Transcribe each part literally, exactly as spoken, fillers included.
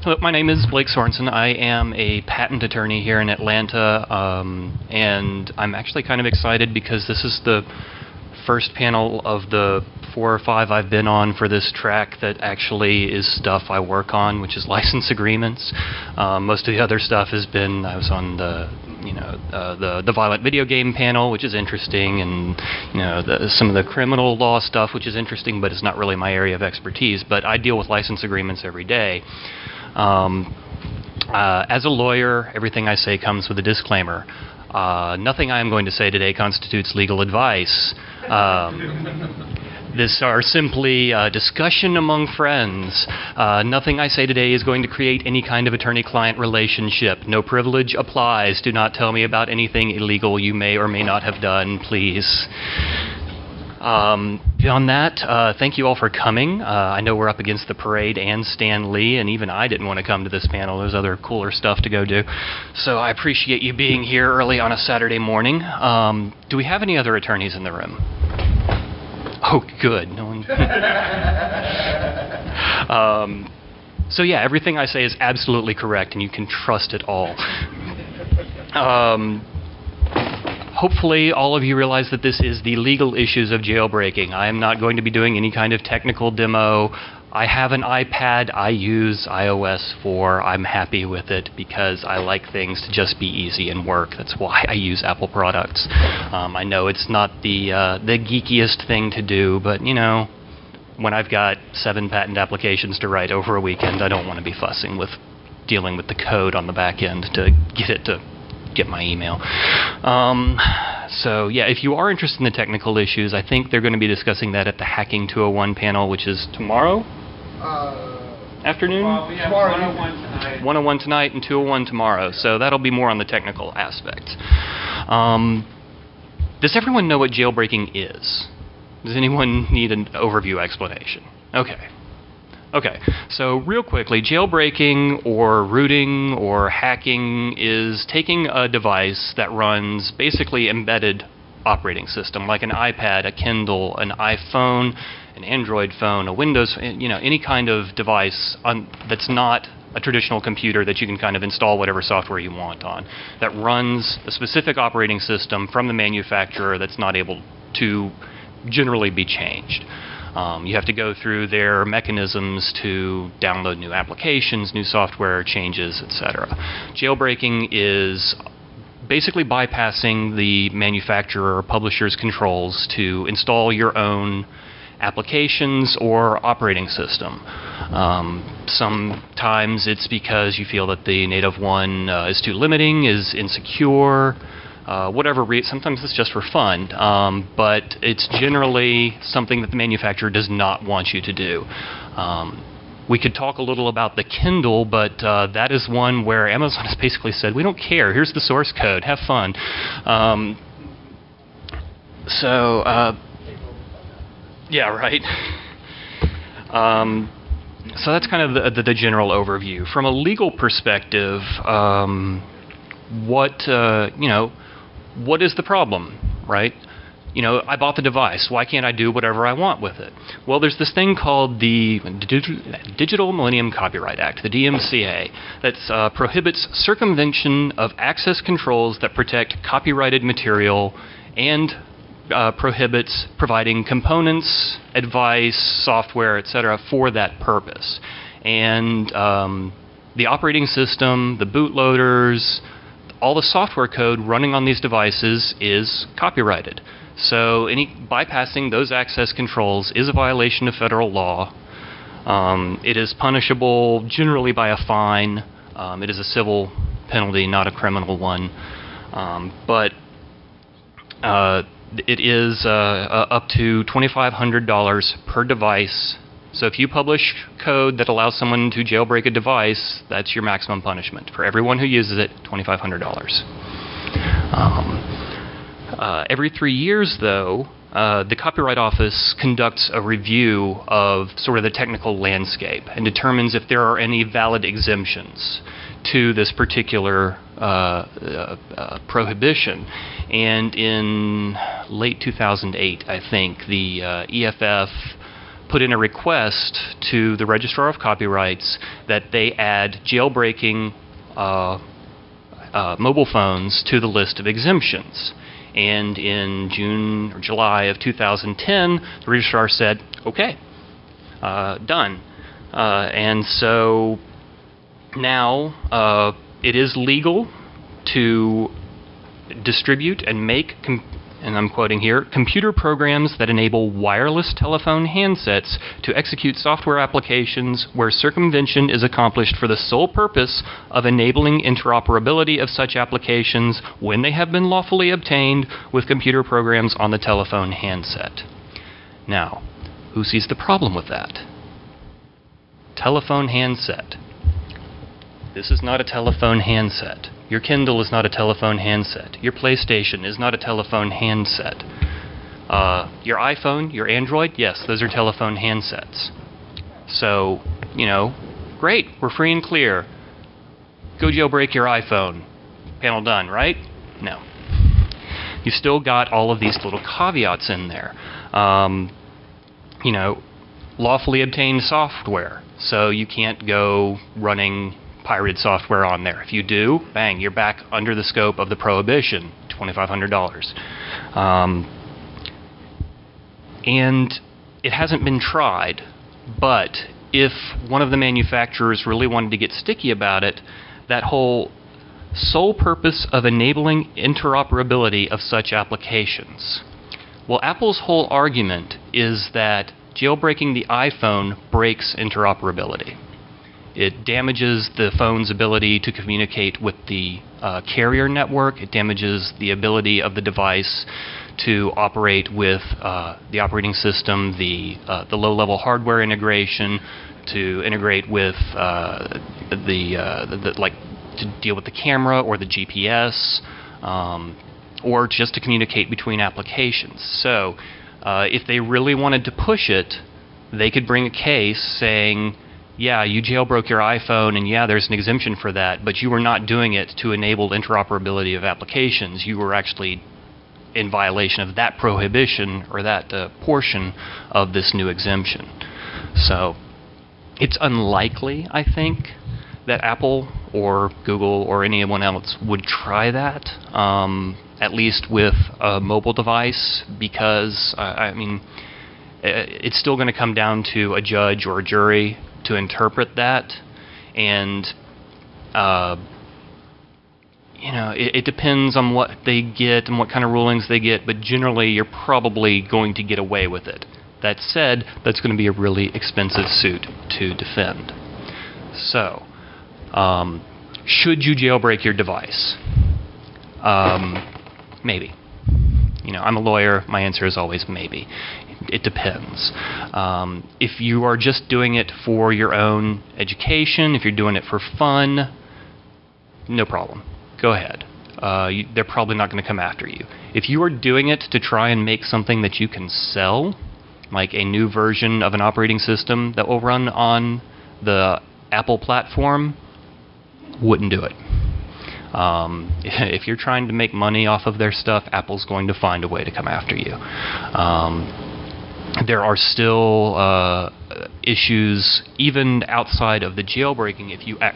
Hello, my name is Blake Sorensen. I am a patent attorney here in Atlanta, um, and I'm actually kind of excited because this is the first panel of the four or five I've been on for this track that actually is stuff I work on, which is license agreements. Um, most of the other stuff has been, I was on the, you know, uh, the the violent video game panel, which is interesting, and you know, the, some of the criminal law stuff, which is interesting, but it's not really my area of expertise. But I deal with license agreements every day. Um, uh, as a lawyer, everything I say comes with a disclaimer. Uh, nothing I am going to say today constitutes legal advice. Um, This are simply uh, discussion among friends. Uh, nothing I say today is going to create any kind of attorney-client relationship. No privilege applies. Do not tell me about anything illegal you may or may not have done, please. Um, beyond that, uh, thank you all for coming. Uh, I know we're up against the parade and Stan Lee, and even I didn't want to come to this panel. There's other cooler stuff to go do. So I appreciate you being here early on a Saturday morning. Um, do we have any other attorneys in the room? Oh, good. No one. um, so yeah, everything I say is absolutely correct, and you can trust it all. Um, hopefully, all of you realize that this is the legal issues of jailbreaking. I am not going to be doing any kind of technical demo. I have an iPad. I use i O S four. I'm happy with it because I like things to just be easy and work. That's why I use Apple products. Um, I know it's not the uh, the geekiest thing to do, but you know, when I've got seven patent applications to write over a weekend, I don't want to be fussing with dealing with the code on the back end to get it to get my email. Um, so yeah, if you are interested in the technical issues, I think they're going to be discussing that at the Hacking two oh one panel, which is tomorrow. Uh, Afternoon? Well, we have one oh one tonight. one oh one tonight and two oh one tomorrow, so that'll be more on the technical aspect. Um, does everyone know what jailbreaking is? Does anyone need an overview explanation? Okay. Okay, so real quickly, jailbreaking or rooting or hacking is taking a device that runs basically embedded operating system, like an iPad, a Kindle, an iPhone, an Android phone, a Windows, you know, any kind of device on, that's not a traditional computer that you can kind of install whatever software you want on, that runs a specific operating system from the manufacturer that's not able to generally be changed. Um, you have to go through their mechanisms to download new applications, new software changes, et cetera. Jailbreaking is basically bypassing the manufacturer or publisher's controls to install your own applications or operating system. Um, sometimes it's because you feel that the native one uh, is too limiting, is insecure, uh, whatever reason. Sometimes it's just for fun, um, but it's generally something that the manufacturer does not want you to do. Um, we could talk a little about the Kindle, but uh, that is one where Amazon has basically said, we don't care, here's the source code, have fun. Um, so, uh, yeah, right. Um, so that's kind of the, the, the general overview. From a legal perspective, um, what, uh, you know, what is the problem, right? You know, I bought the device. Why can't I do whatever I want with it? Well, there's this thing called the Digital Millennium Copyright Act, the D M C A, that uh, prohibits circumvention of access controls that protect copyrighted material and uh, prohibits providing components, advice, software, et cetera for that purpose. And um, the operating system, the bootloaders, all the software code running on these devices is copyrighted. So any bypassing those access controls is a violation of federal law. Um, it is punishable generally by a fine. Um, it is a civil penalty, not a criminal one. Um, but uh, it is uh, uh, up to twenty-five hundred dollars per device. So if you publish code that allows someone to jailbreak a device, that's your maximum punishment. For everyone who uses it, twenty-five hundred dollars. Um, uh, every three years, though, uh, the Copyright Office conducts a review of sort of the technical landscape and determines if there are any valid exemptions to this particular uh, uh, uh, prohibition. And in late two thousand eight, I think, the uh, E F F put in a request to the Registrar of Copyrights that they add jailbreaking uh, uh, mobile phones to the list of exemptions. And in June or July of two thousand ten, the registrar said, okay, uh, done. Uh, and so now uh, it is legal to distribute and make, com- and I'm quoting here, computer programs that enable wireless telephone handsets to execute software applications where circumvention is accomplished for the sole purpose of enabling interoperability of such applications when they have been lawfully obtained with computer programs on the telephone handset. Now, who sees the problem with that? Telephone handset. This is not a telephone handset. Your Kindle is not a telephone handset. Your PlayStation is not a telephone handset. Uh, your iPhone, your Android, yes, those are telephone handsets. So, you know, great, we're free and clear. Go jailbreak your iPhone. Panel done, right? No. You've still got all of these little caveats in there. Um, you know, lawfully obtained software. So you can't go running pirated software on there. If you do, bang, you're back under the scope of the prohibition, twenty-five hundred dollars. Um, and it hasn't been tried, but if one of the manufacturers really wanted to get sticky about it, that whole sole purpose of enabling interoperability of such applications. Well, Apple's whole argument is that jailbreaking the iPhone breaks interoperability. It damages the phone's ability to communicate with the uh, carrier network. It damages the ability of the device to operate with uh, the operating system, the uh, the low-level hardware integration, to integrate with uh, the, uh, the, the like to deal with the camera or the G P S, um, or just to communicate between applications. So, uh, if they really wanted to push it, they could bring a case saying, yeah, you jailbroke your iPhone, and yeah, there's an exemption for that, but you were not doing it to enable interoperability of applications. You were actually in violation of that prohibition or that uh, portion of this new exemption. So it's unlikely, I think, that Apple or Google or anyone else would try that, um, at least with a mobile device, because, uh, I mean, it's still going to come down to a judge or a jury to interpret that, and uh, you know, it, it depends on what they get and what kind of rulings they get, but generally you're probably going to get away with it. That said, that's going to be a really expensive suit to defend. So, um, should you jailbreak your device? Um, maybe. You know, I'm a lawyer, my answer is always maybe. It depends. Um, if you are just doing it for your own education, if you're doing it for fun, no problem. Go ahead. Uh, you, they're probably not going to come after you. If you are doing it to try and make something that you can sell, like a new version of an operating system that will run on the Apple platform, wouldn't do it. Um, if you're trying to make money off of their stuff, Apple's going to find a way to come after you. Um, there are still uh, issues, even outside of the jailbreaking, if you ac-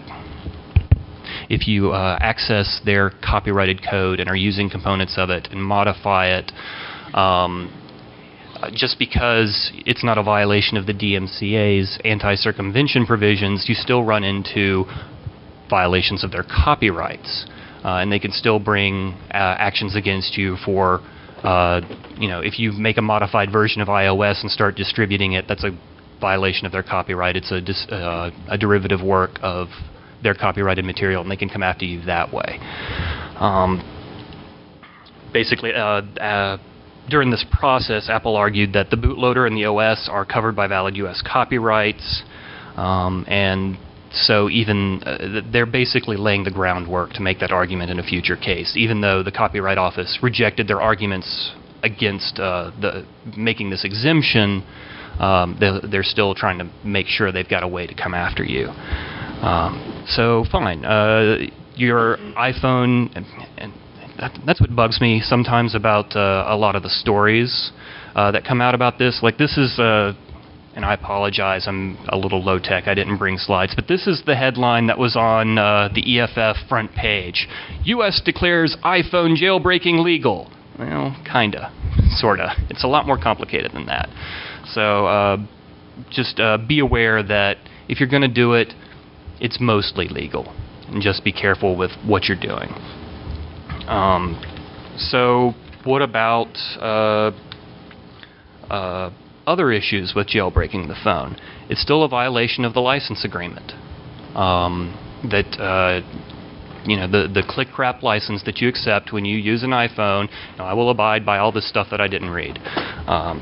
if you uh, access their copyrighted code and are using components of it and modify it, um, just because it's not a violation of the D M C A's anti-circumvention provisions, you still run into violations of their copyrights, uh, and they can still bring uh, actions against you for, uh, you know, if you make a modified version of iOS and start distributing it, that's a violation of their copyright. It's a, dis- uh, a derivative work of their copyrighted material, and they can come after you that way. Um, basically, uh, uh, during this process, Apple argued that the bootloader and the O S are covered by valid U S copyrights, um, and so even uh, they're basically laying the groundwork to make that argument in a future case, even though the Copyright Office rejected their arguments against uh, the making this exemption. Um, they're, they're still trying to make sure they've got a way to come after you. Um, so fine, uh, your iPhone, and, and that, that's what bugs me sometimes about uh, a lot of the stories uh, that come out about this. Like, this is uh, and I apologize, I'm a little low-tech, I didn't bring slides, but this is the headline that was on uh, the E F F front page. U S declares iPhone jailbreaking legal. Well, kinda, sorta. It's a lot more complicated than that. So uh, just uh, be aware that if you're going to do it, it's mostly legal. And just be careful with what you're doing. Um, so what about uh, uh, other issues with jailbreaking the phone? It's still a violation of the license agreement. Um, that uh, you know the the click wrap license that you accept when you use an iPhone. You know, I will abide by all this stuff that I didn't read. Um,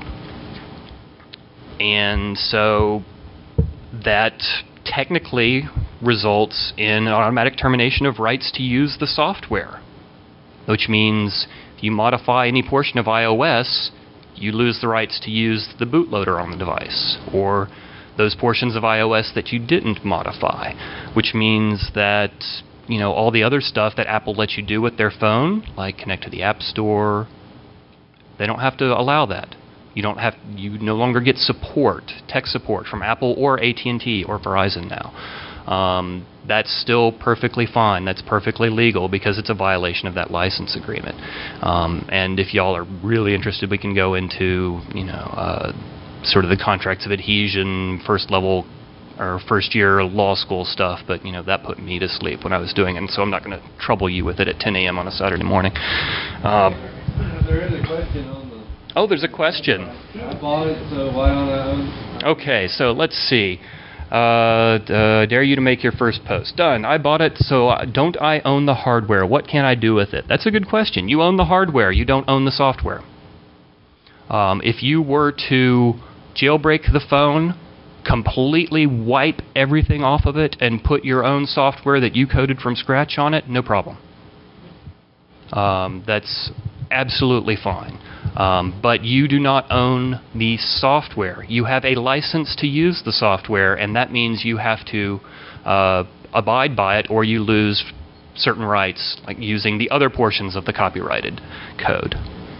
and so that technically results in an automatic termination of rights to use the software, which means if you modify any portion of iOS, you lose the rights to use the bootloader on the device, or those portions of iOS that you didn't modify, which means that, you know, all the other stuff that Apple lets you do with their phone, like connect to the App Store, they don't have to allow that. You don't have, you no longer get support, tech support from Apple or A T and T or Verizon now. Um, that's still perfectly fine. That's perfectly legal because it's a violation of that license agreement. Um, and if y'all are really interested, we can go into, you know, uh, sort of the contracts of adhesion, first level or first year law school stuff. But, you know, that put me to sleep when I was doing it, and so I'm not going to trouble you with it at ten a.m. on a Saturday morning. Um, there is a question on the... Oh, there's a question. I bought it, so why don't I own? Okay, so let's see. Uh, uh, dare you to make your first post. Done. I bought it, so uh, don't I own the hardware? What can I do with it? That's a good question. You own the hardware. You don't own the software. Um, if you were to jailbreak the phone, completely wipe everything off of it, and put your own software that you coded from scratch on it, no problem. Um, that's absolutely fine. Um, but you do not own the software. You have a license to use the software, and that means you have to uh, abide by it, or you lose certain rights, like using the other portions of the copyrighted code.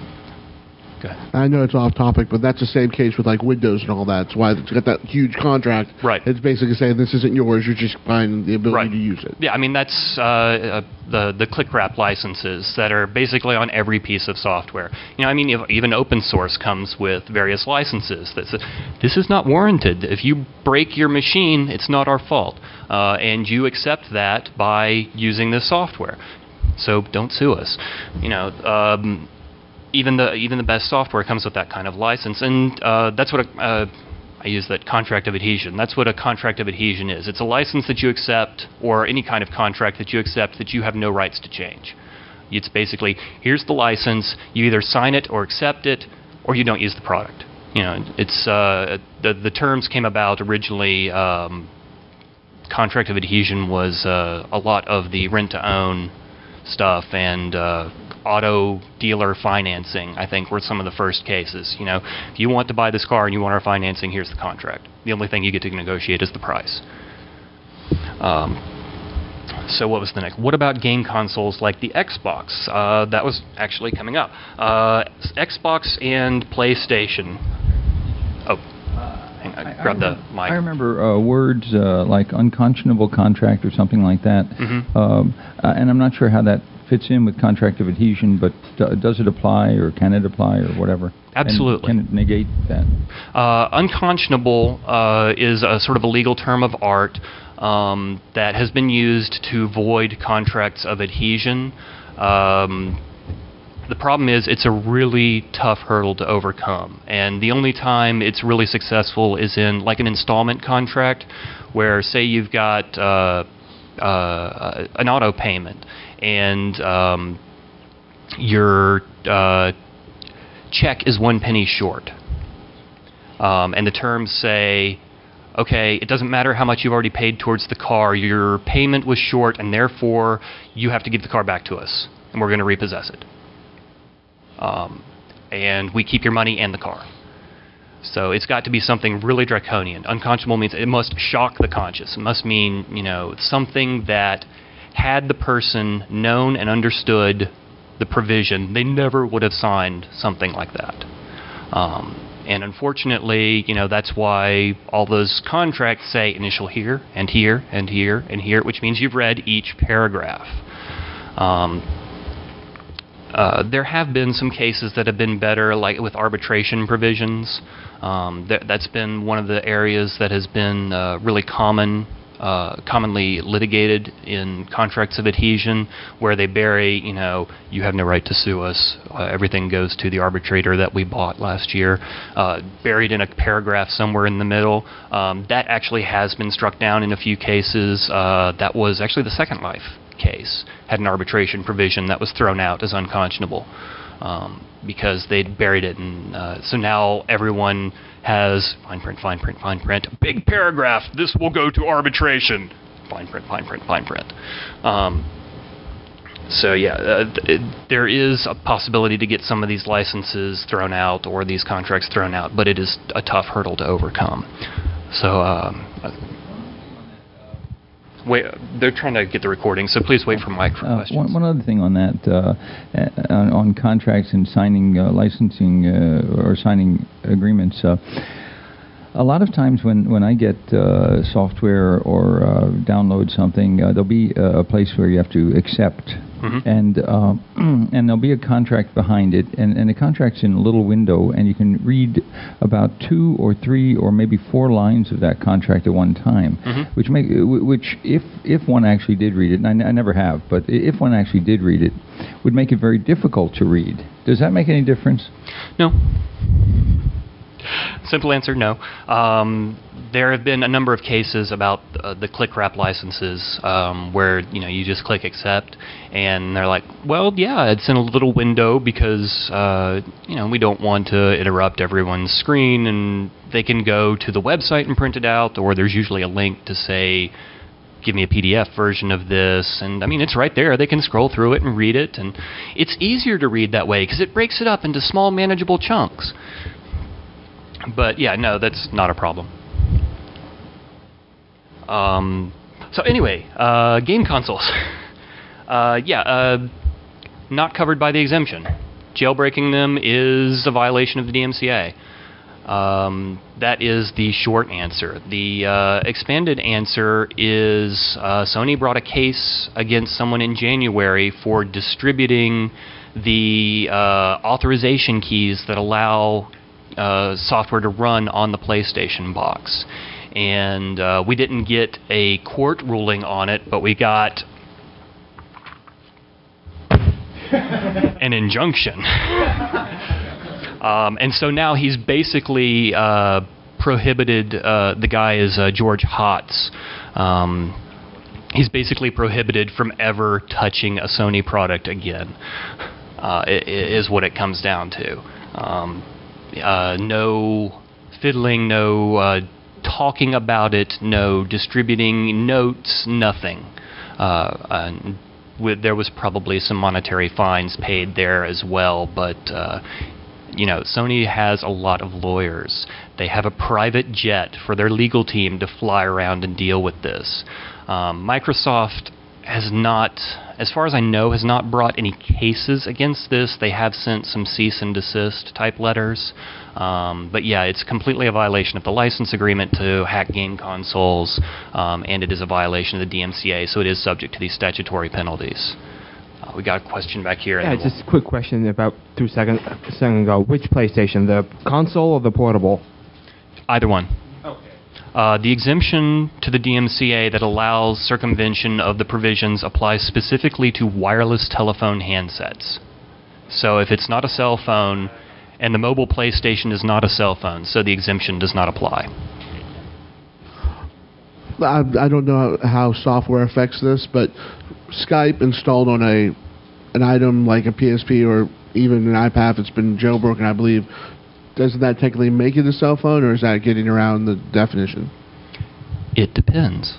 Go ahead. I know it's off topic, but that's the same case with like Windows and all that. It's why it's got that huge contract. Right. It's basically saying this isn't yours. You're just buying the ability Right. to use it. Yeah, I mean that's uh, uh, the the click wrap licenses that are basically on every piece of software. You know, I mean if, even open source comes with various licenses that says this is not warranted. If you break your machine, it's not our fault, uh, and you accept that by using this software. So don't sue us. You know. Um, Even the even the best software comes with that kind of license, and uh, that's what a, uh, I use that contract of adhesion. That's what a contract of adhesion is. It's a license that you accept, or any kind of contract that you accept that you have no rights to change. It's basically, here's the license. You either sign it or accept it, or you don't use the product. You know, it's uh, the the terms came about originally. Um, contract of adhesion was uh, a lot of the rent-to-own stuff, and uh, auto dealer financing, I think, were some of the first cases. You know, if you want to buy this car and you want our financing, here's the contract. The only thing you get to negotiate is the price. Um, so what was the next? What about game consoles like the Xbox? Uh, that was actually coming up. Uh, Xbox and PlayStation. Oh, hang on, I, grab I the remember, mic. I remember uh, words uh, like unconscionable contract or something like that. Mm-hmm. Um, uh, and I'm not sure how that fits in with contract of adhesion, but d- does it apply, or can it apply, or whatever? Absolutely. And can it negate that? Uh, unconscionable uh, is a sort of a legal term of art um, that has been used to void contracts of adhesion. Um, the problem is it's a really tough hurdle to overcome, and the only time it's really successful is in like an installment contract, where say you've got uh, uh, an auto payment, and um, your uh, check is one penny short. Um, and the terms say, okay, it doesn't matter how much you've already paid towards the car, your payment was short, and therefore you have to give the car back to us, and we're going to repossess it. Um, and we keep your money and the car. So it's got to be something really draconian. Unconscionable means it must shock the conscious. It must mean, you know, something that had the person known and understood the provision, they never would have signed something like that. Um, And unfortunately, you know, that's why all those contracts say initial here and here and here and here, which means you've read each paragraph. Um, uh, there have been some cases that have been better, like with arbitration provisions. Um, th- that's been one of the areas that has been uh, really common, uh, commonly litigated in contracts of adhesion, where they bury, you know, you have no right to sue us. Uh, everything goes to the arbitrator that we bought last year, uh, buried in a paragraph somewhere in the middle. Um, that actually has been struck down in a few cases. Uh, that was actually the Second Life case, had an arbitration provision that was thrown out as unconscionable. Um, because they'd buried it, and uh, so now everyone has fine print, fine print, fine print, big paragraph, this will go to arbitration, fine print, fine print, fine print. Um, so yeah, uh, th- there is a possibility to get some of these licenses thrown out or these contracts thrown out, but it is a tough hurdle to overcome. So um, wait, they're trying to get the recording, so please wait for Mike for uh, questions. One, one other thing on that, uh, on, on contracts and signing uh, licensing uh, or signing agreements. Uh, a lot of times when, when I get uh, software or uh, download something, uh, there'll be a place where you have to accept. Mm-hmm. And uh, and there'll be a contract behind it, and, and the contract's in a little window, and you can read about two or three or maybe four lines of that contract at one time, mm-hmm. which make which if if one actually did read it, and I, n- I never have, but if one actually did read it, would make it very difficult to read. Does that make any difference? No. Simple answer, no. Um, there have been a number of cases about uh, the click wrap licenses um, where, you know, you just click accept, and they're like, well, yeah, it's in a little window because, uh, you know, we don't want to interrupt everyone's screen, and they can go to the website and print it out, or there's usually a link to say, give me a P D F version of this, and I mean, it's right there. They can scroll through it and read it, and it's easier to read that way because it breaks it up into small, manageable chunks. But yeah, no, that's not a problem. Um, so anyway, uh, game consoles. uh, yeah, uh, not covered by the exemption. Jailbreaking them is a violation of the D M C A. Um, that is the short answer. The uh, expanded answer is uh, Sony brought a case against someone in January for distributing the uh, authorization keys that allow Uh, software to run on the PlayStation box. And uh, we didn't get a court ruling on it, but we got an injunction. um, and so now he's basically uh, prohibited, uh, the guy is uh, George Hotz. Um, he's basically prohibited from ever touching a Sony product again, uh, is what it comes down to. Um, Uh, no fiddling, no uh, talking about it, no distributing notes, nothing. Uh, uh, with, there was probably some monetary fines paid there as well, but uh, you know, Sony has a lot of lawyers. They have a private jet for their legal team to fly around and deal with this. Um, Microsoft has not, as far as I know, has not brought any cases against this. They have sent some cease and desist type letters. Um, but yeah, it's completely a violation of the license agreement to hack game consoles, um, and it is a violation of the D M C A, so it is subject to these statutory penalties. Uh, we got a question back here. Yeah, just a quick question about two seconds second ago. Which PlayStation, the console or the portable? Either one. Uh, the exemption to the D M C A that allows circumvention of the provisions applies specifically to wireless telephone handsets. So if it's not a cell phone, and the mobile PlayStation is not a cell phone, so the exemption does not apply. I, I don't know how software affects this, but Skype installed on a an item like a P S P or even an iPad that's been jailbroken, I believe, doesn't that technically make it a cell phone, or is that getting around the definition? It depends.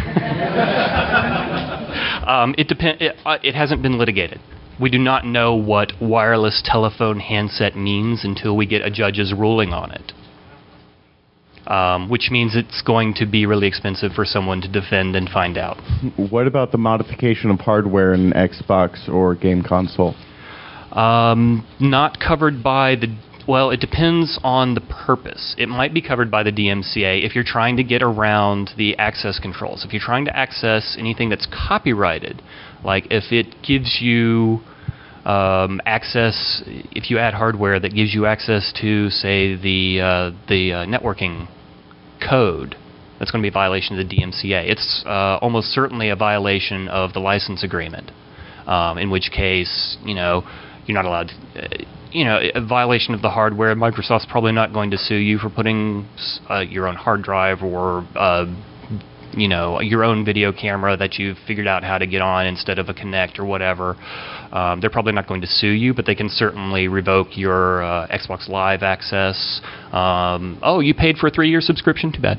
um, it depend. It, uh, it hasn't been litigated. We do not know what wireless telephone handset means until we get a judge's ruling on it. Um, which means it's going to be really expensive for someone to defend and find out. What about the modification of hardware in Xbox or game console? Um, not covered by the Well, it depends on the purpose. It might be covered by the D M C A if you're trying to get around the access controls. If you're trying to access anything that's copyrighted, like if it gives you um, access, if you add hardware that gives you access to, say, the uh, the uh, networking code, that's going to be a violation of the D M C A. It's uh, almost certainly a violation of the license agreement, um, in which case, you know, you're not allowed to, uh, you know, a violation of the hardware. Microsoft's probably not going to sue you for putting uh, your own hard drive or, uh, you know, your own video camera that you've figured out how to get on instead of a Kinect or whatever. Um, they're probably not going to sue you, but they can certainly revoke your uh, Xbox Live access. Um, oh, you paid for a three-year subscription? Too bad.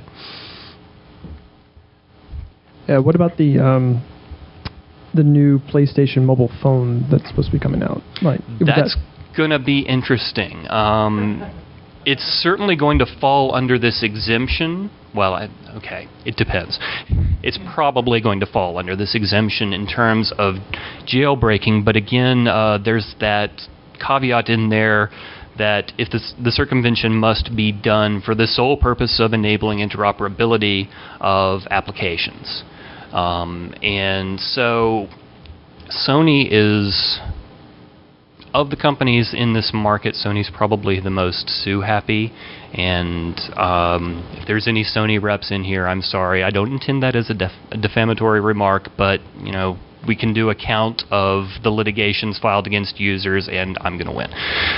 Yeah, what about the um, the new PlayStation mobile phone that's supposed to be coming out? Like, That's that going to be interesting. Um, it's certainly going to fall under this exemption. Well, I, okay, it depends. It's probably going to fall under this exemption in terms of jailbreaking, but again, uh, there's that caveat in there that if this, the circumvention must be done for the sole purpose of enabling interoperability of applications. Um, and so Sony is, of the companies in this market, Sony's probably the most sue-happy. And um, if there's any Sony reps in here, I'm sorry. I don't intend that as a, def- a defamatory remark, but, you know, we can do a count of the litigations filed against users, and I'm going to win.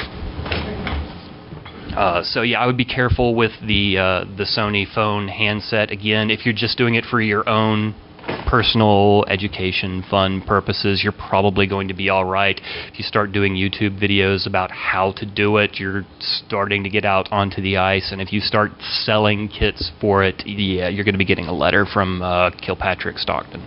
Uh, so yeah, I would be careful with the uh, the Sony phone handset. Again, if you're just doing it for your own personal education, fun purposes, you're probably going to be all right. If you start doing YouTube videos about how to do it, you're starting to get out onto the ice. And if you start selling kits for it, yeah, you're going to be getting a letter from uh, Kilpatrick Stockton.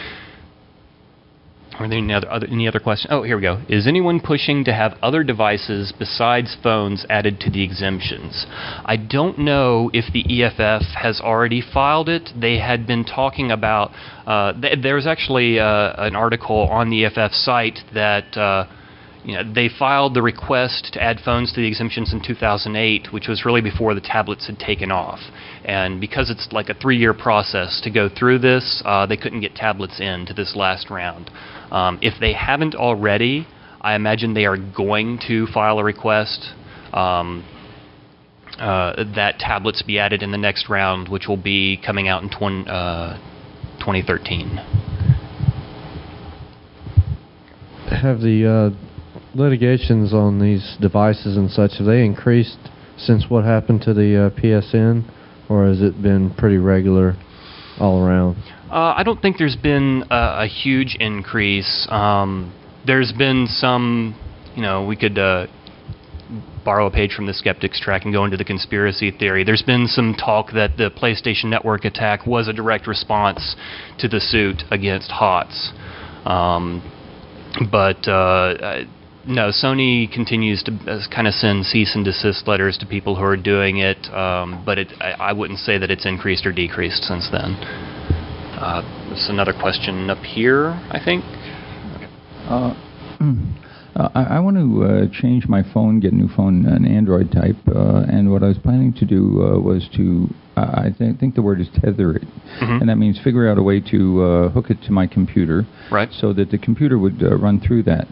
Are there any other, other any other questions? Oh, here we go. Is anyone pushing to have other devices besides phones added to the exemptions? I don't know if the E F F has already filed it. They had been talking about. Uh, th- there was actually uh, an article on the E F F site that. Uh, You know, they filed the request to add phones to the exemptions in two thousand eight, which was really before the tablets had taken off. And because it's like a three-year process to go through this, uh, they couldn't get tablets in to this last round. Um, if they haven't already, I imagine they are going to file a request um, uh, that tablets be added in the next round, which will be coming out in twenty, uh, twenty thirteen. Have the uh, litigations on these devices and such, have they increased since what happened to the uh, P S N, or has it been pretty regular all around? Uh, I don't think there's been a, a huge increase. Um, there's been some, you know, we could uh, borrow a page from the Skeptics track and go into the conspiracy theory. There's been some talk that the PlayStation Network attack was a direct response to the suit against HOTS. Um, but, uh, no, Sony continues to uh, kind of send cease and desist letters to people who are doing it, um, but it, I, I wouldn't say that it's increased or decreased since then. Uh, there's another question up here, I think. Uh, uh, I, I want to uh, change my phone, get a new phone, an Android type, uh, and what I was planning to do uh, was to, uh, I th- think the word is tether it, Mm-hmm. and that means figure out a way to uh, hook it to my computer, Right. so that the computer would uh, run through that.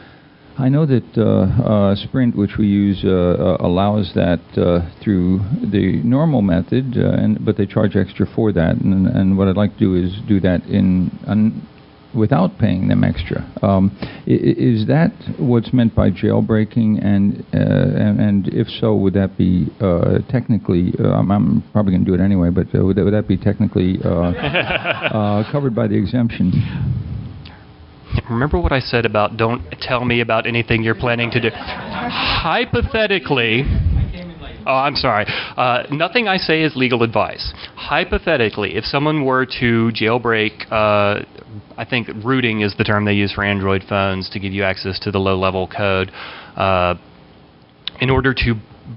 I know that uh, uh, Sprint, which we use, uh, uh, allows that uh, through the normal method, uh, and but they charge extra for that. And, and what I'd like to do is do that in un, without paying them extra. Um, i- is that what's meant by jailbreaking? And uh, and, and if so, would that be uh, technically? Uh, I'm, I'm probably going to do it anyway, but uh, would, that, would that be technically uh, uh, covered by the exemption? Remember what I said about don't tell me about anything you're planning to do. Hypothetically, oh, I'm sorry. Uh, nothing I say is legal advice. Hypothetically, if someone were to jailbreak, uh, I think rooting is the term they use for Android phones to give you access to the low-level code, uh, in order to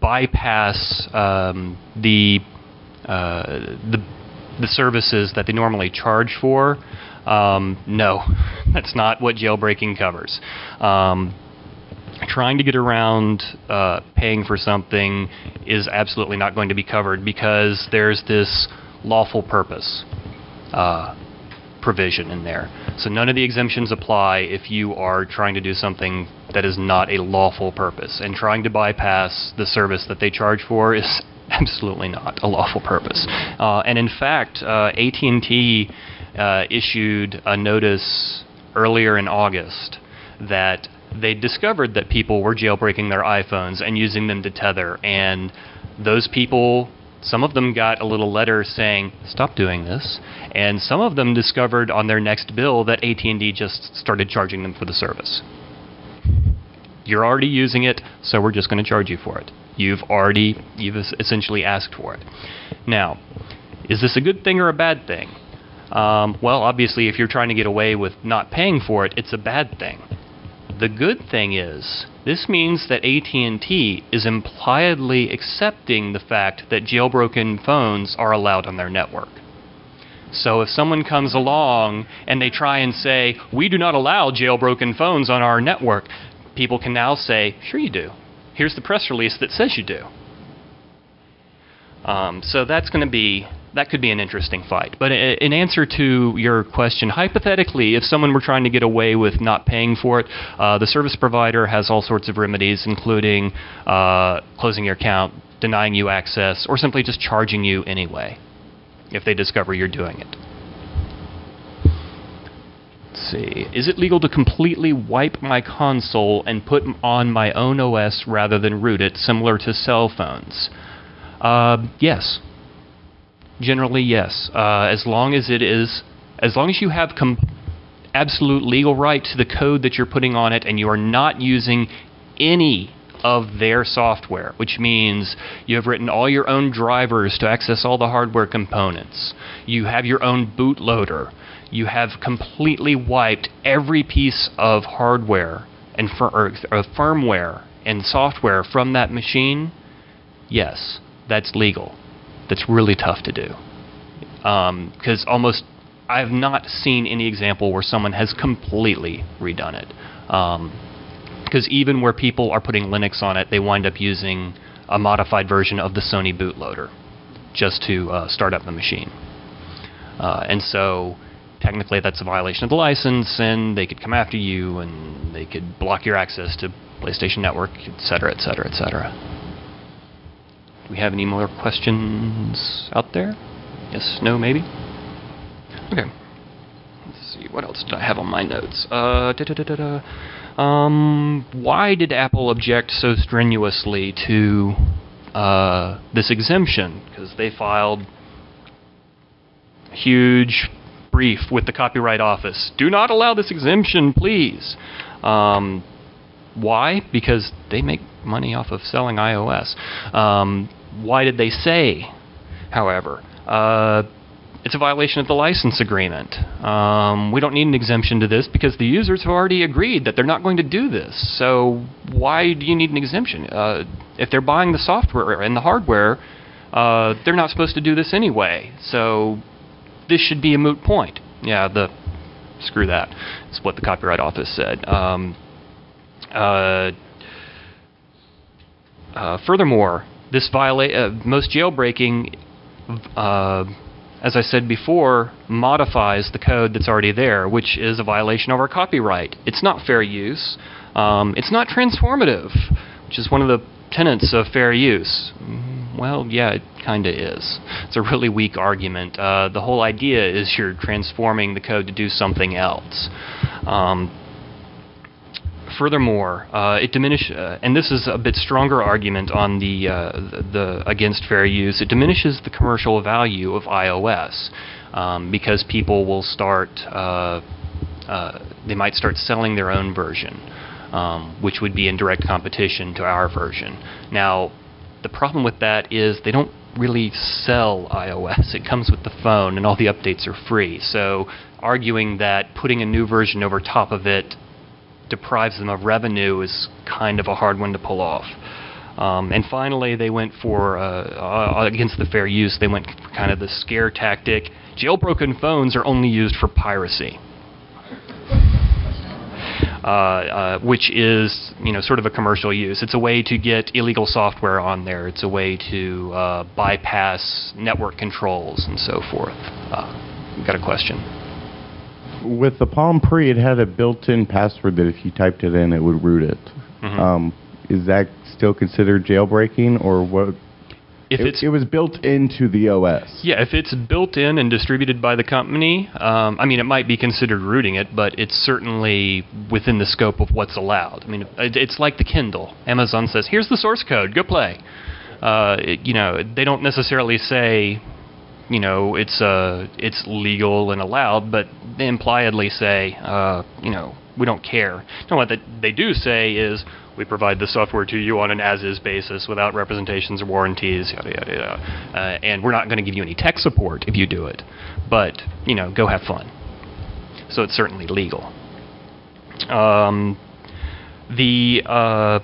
bypass um, the uh, the the services that they normally charge for. Um, no, that's not what jailbreaking covers. Um, trying to get around uh, paying for something is absolutely not going to be covered because there's this lawful purpose uh, provision in there. So none of the exemptions apply if you are trying to do something that is not a lawful purpose. And trying to bypass the service that they charge for is absolutely not a lawful purpose. Uh, and in fact, uh, A T and T uh, issued a notice earlier in August that they discovered that people were jailbreaking their iPhones and using them to tether. And those people, some of them got a little letter saying, stop doing this. And some of them discovered on their next bill that A T and T just started charging them for the service. You're already using it, so we're just going to charge you for it. You've already, you've essentially asked for it. Now, is this a good thing or a bad thing? Um, well, obviously, if you're trying to get away with not paying for it, it's a bad thing. The good thing is, this means that A T and T is impliedly accepting the fact that jailbroken phones are allowed on their network. So if someone comes along and they try and say, we do not allow jailbroken phones on our network, people can now say, sure you do. Here's the press release that says you do. Um, so that's going to be, that could be an interesting fight. But in answer to your question, hypothetically, if someone were trying to get away with not paying for it, uh, the service provider has all sorts of remedies, including uh, closing your account, denying you access, or simply just charging you anyway, if they discover you're doing it. Let's see. Is it legal to completely wipe my console and put on my own O S rather than root it, similar to cell phones? Uh, yes. Generally, yes. Uh, as long as it is, as long as you have com- absolute legal right to the code that you're putting on it, and you are not using any of their software, which means you have written all your own drivers to access all the hardware components. You have your own bootloader. You have completely wiped every piece of hardware and fir- or, or firmware and software from that machine. Yes, that's legal. That's really tough to do. Because um, almost, I have not seen any example where someone has completely redone it. Because um, even where people are putting Linux on it, they wind up using a modified version of the Sony bootloader just to uh, start up the machine. Uh, and so, technically, that's a violation of the license, and they could come after you, and they could block your access to PlayStation Network, et cetera, et cetera, et cetera. Do we have any more questions out there? Yes, no, maybe? Okay. Let's see, what else did I have on my notes? Uh, da-da-da-da-da. Um, why did Apple object so strenuously to uh, this exemption? Because they filed a huge brief with the Copyright Office. Do not allow this exemption, please. Um, why? Because they make money off of selling iOS. Um, why did they say, however? Uh, it's a violation of the license agreement. Um, we don't need an exemption to this because the users have already agreed that they're not going to do this. So why do you need an exemption? Uh, if they're buying the software and the hardware, uh, they're not supposed to do this anyway. So this should be a moot point. Yeah, the screw that. That's what the Copyright Office said. Um, uh, uh, furthermore, this viola- uh, most jailbreaking, uh, as I said before, modifies the code that's already there, which is a violation of our copyright. It's not fair use. Um, it's not transformative, which is one of the tenets of fair use. Well, yeah, it kind of is. It's a really weak argument. Uh, the whole idea is you're transforming the code to do something else. Um, furthermore, uh, it diminishes, uh, and this is a bit stronger argument on the, uh, the, the against fair use. It diminishes the commercial value of iOS um, because people will start, uh, uh, they might start selling their own version, um, which would be in direct competition to our version. Now, the problem with that is they don't really sell iOS. It comes with the phone, and all the updates are free. So arguing that putting a new version over top of it deprives them of revenue is kind of a hard one to pull off. Um, and finally, they went for, uh, uh, against the fair use, they went for kind of the scare tactic. Jailbroken phones are only used for piracy. uh, uh, which is, you know, sort of a commercial use. It's a way to get illegal software on there. It's a way to uh, bypass network controls and so forth. Uh, got a question? With the Palm Pre, it had a built-in password that if you typed it in, it would root it. Mm-hmm. Um, is that still considered jailbreaking, or what? If it, it's, it was built into the O S. Yeah, if it's built in and distributed by the company, um, I mean, it might be considered rooting it, but it's certainly within the scope of what's allowed. I mean, it, it's like the Kindle. Amazon says, here's the source code, go play. Uh, it, you know, they don't necessarily say, you know, it's uh, it's legal and allowed, but they impliedly say, uh, you know, we don't care. No, what they do say is, we provide the software to you on an as-is basis without representations or warranties, yada, yada, yada. Uh, and we're not going to give you any tech support if you do it. But, you know, go have fun. So it's certainly legal. Um, the, uh,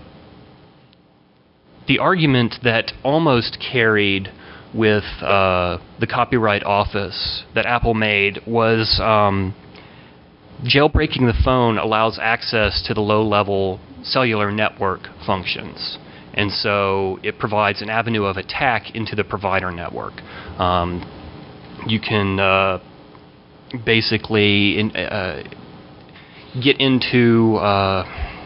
the argument that almost carried with uh, the Copyright Office that Apple made was um, jailbreaking the phone allows access to the low-level cellular network functions, and so it provides an avenue of attack into the provider network. Um, you can uh, basically in, uh, get into, uh,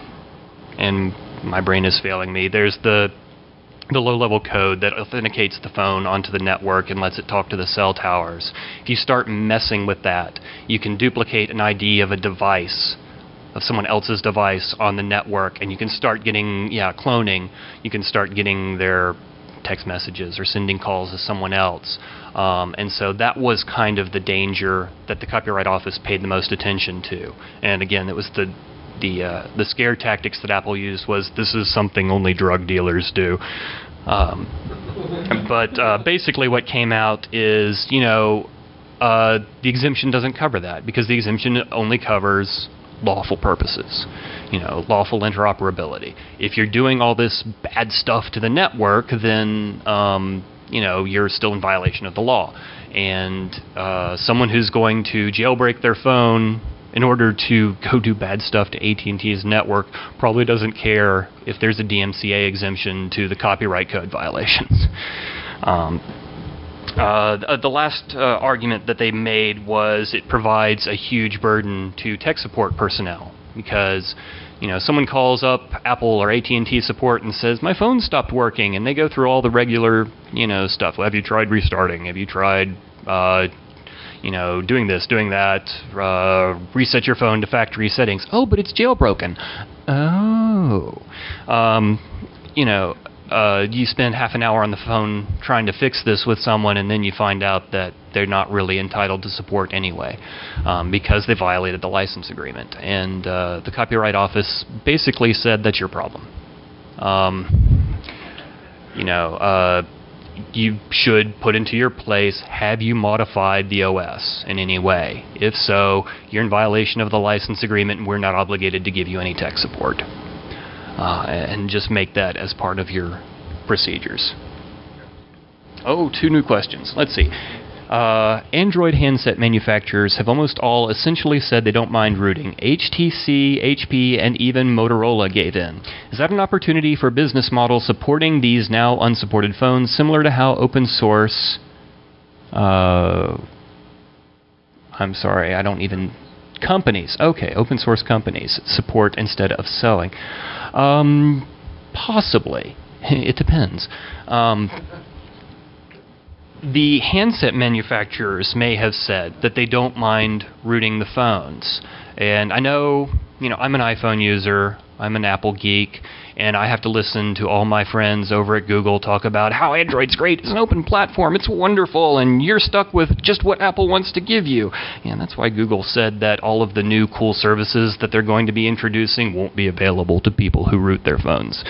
and my brain is failing me, there's the the low-level code that authenticates the phone onto the network and lets it talk to the cell towers. If you start messing with that, you can duplicate an I D of a device, of someone else's device on the network, and you can start getting, yeah, cloning. You can start getting their text messages or sending calls to someone else. Um, and so that was kind of the danger that the Copyright Office paid the most attention to. And again, it was the the uh, the scare tactics that Apple used was, this is something only drug dealers do. Um, but uh, basically what came out is, you know, uh, the exemption doesn't cover that, because the exemption only covers lawful purposes, you know, lawful interoperability. If you're doing all this bad stuff to the network, then, um, you know, you're still in violation of the law. And uh, someone who's going to jailbreak their phone in order to go do bad stuff to A T and T's network probably doesn't care if there's a D M C A exemption to the copyright code violations. um, Uh, the last uh, argument that they made was it provides a huge burden to tech support personnel, because, you know, someone calls up Apple or A T and T support and says, my phone stopped working, and they go through all the regular, you know, stuff. Well, have you tried restarting? Have you tried, uh, you know, doing this, doing that? Uh, reset your phone to factory settings. Oh, but it's jailbroken. Oh. Um, you know... Uh, you spend half an hour on the phone trying to fix this with someone, and then you find out that they're not really entitled to support anyway, um, because they violated the license agreement. And uh, the Copyright Office basically said, that's your problem. Um, you know, uh, you should put into your place, have you modified the O S in any way? If so, you're in violation of the license agreement, and we're not obligated to give you any tech support. Uh, and just make that as part of your procedures. Oh, two new questions. Let's see. Uh, Android handset manufacturers have almost all essentially said they don't mind rooting. H T C, H P, and even Motorola gave in. Is that an opportunity for business models supporting these now unsupported phones, similar to how open source... Uh, I'm sorry, I don't even... Companies, okay, open source companies support instead of selling. Um, possibly. It depends. Um, the handset manufacturers may have said that they don't mind rooting the phones. And I know, you know, I'm an iPhone user, I'm an Apple geek, and I have to listen to all my friends over at Google talk about how Android's great, it's an open platform, it's wonderful, and you're stuck with just what Apple wants to give you. And that's why Google said that all of the new cool services that they're going to be introducing won't be available to people who root their phones.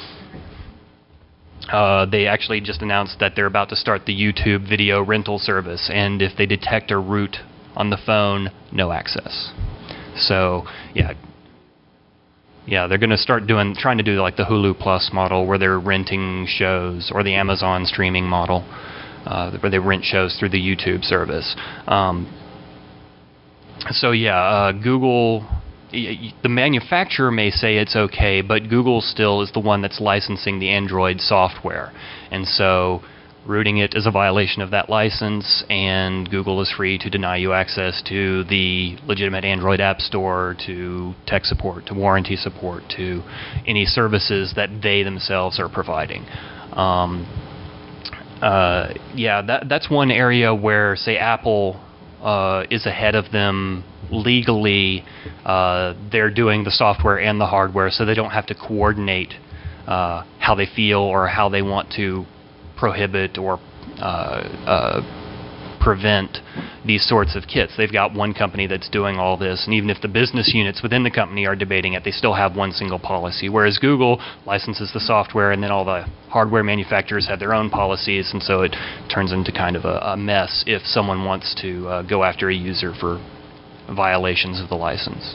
Uh, they actually just announced that they're about to start the YouTube video rental service, and if they detect a root on the phone, no access. So, yeah. Yeah, they're going to start doing, trying to do like the Hulu Plus model where they're renting shows, or the Amazon streaming model uh, where they rent shows through the YouTube service. Um, so yeah, uh, Google y- y- the manufacturer may say it's okay, but Google still is the one that's licensing the Android software. And so rooting it is a violation of that license, and Google is free to deny you access to the legitimate Android App Store, to tech support, to warranty support, to any services that they themselves are providing. Um, uh, yeah, that, that's one area where, say, Apple uh, is ahead of them legally. Uh, they're doing the software and the hardware, so they don't have to coordinate uh, how they feel or how they want to prohibit or uh, uh, prevent these sorts of kits. They've got one company that's doing all this, and even if the business units within the company are debating it, they still have one single policy, whereas Google licenses the software, and then all the hardware manufacturers have their own policies, and so it turns into kind of a, a mess if someone wants to uh, go after a user for violations of the license.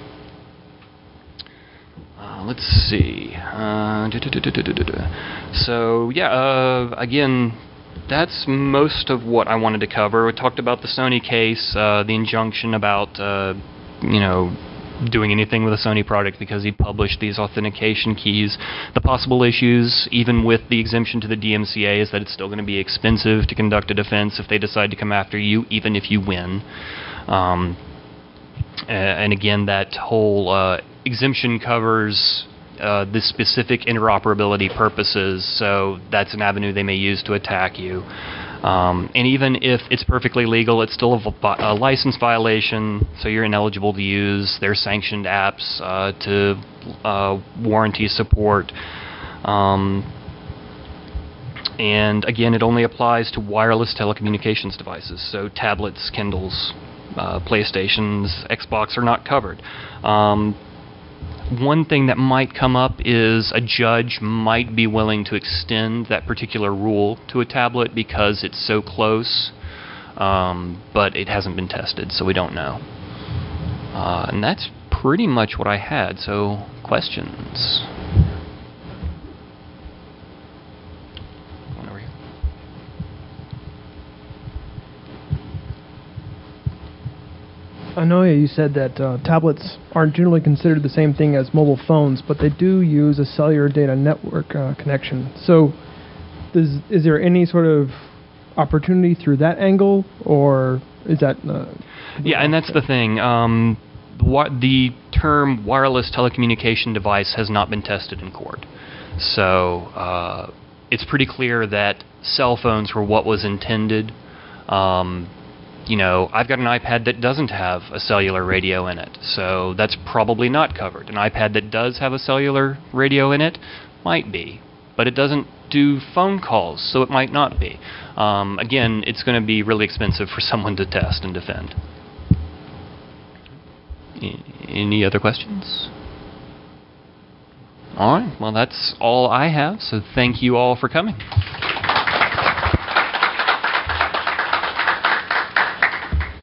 Uh, let's see. Uh, so, yeah, uh, again, that's most of what I wanted to cover. We talked about the Sony case, uh, the injunction about, uh, you know, doing anything with a Sony product because he published these authentication keys. The possible issues, even with the exemption to the D M C A, is that it's still going to be expensive to conduct a defense if they decide to come after you, even if you win. Um, and again, that whole uh, exemption covers uh, the specific interoperability purposes, so that's an avenue they may use to attack you. Um, and even if it's perfectly legal, it's still a, a license violation, so you're ineligible to use their sanctioned apps uh, to uh, warranty support. Um, and again, it only applies to wireless telecommunications devices, so tablets, Kindles, uh, PlayStations, Xbox are not covered. Um, One thing that might come up is a judge might be willing to extend that particular rule to a tablet because it's so close, um, but it hasn't been tested, so we don't know. Uh, and that's pretty much what I had, so questions? One over here. I know you said that uh, tablets aren't generally considered the same thing as mobile phones, but they do use a cellular data network uh, connection. So does, is there any sort of opportunity through that angle, or is that... Uh, yeah, and that's the thing. Um, what the term wireless telecommunication device has not been tested in court. So uh, it's pretty clear that cell phones were what was intended. Um, You know, I've got an iPad that doesn't have a cellular radio in it, so that's probably not covered. An iPad that does have a cellular radio in it might be, but it doesn't do phone calls, so it might not be. Um, again, it's going to be really expensive for someone to test and defend. I- any other questions? All right, well, that's all I have, so thank you all for coming.